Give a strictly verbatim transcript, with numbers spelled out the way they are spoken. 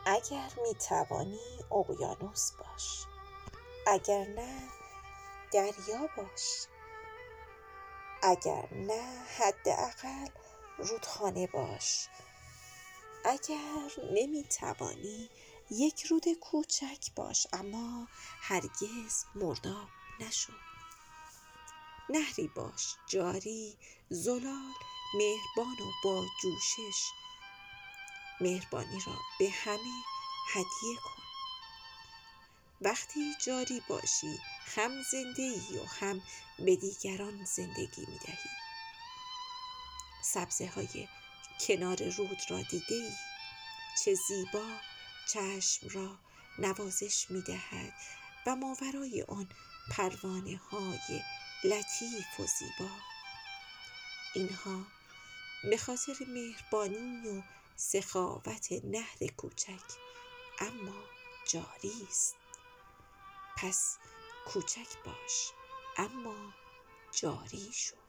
اگر می توانی اقیانوس باش، اگر نه دریا باش، اگر نه حداقل رودخانه باش. اگر نمی توانی یک رود کوچک باش، اما هرگز مرداب نشو. نهری باش جاری، زلال، مهربان و با جوشش. مهربانی را به همه هدیه کن. وقتی جاری باشی هم زنده ای و هم به دیگران زندگی می دهی. سبزه های کنار رود را دیده ای؟ چه زیبا چشم را نوازش می دهد و ماورای آن پروانه های لطیف و زیبا. اینها به خاطر مهربانی و سخاوت نهر کوچک اما جاری است. پس کوچک باش اما جاری شو.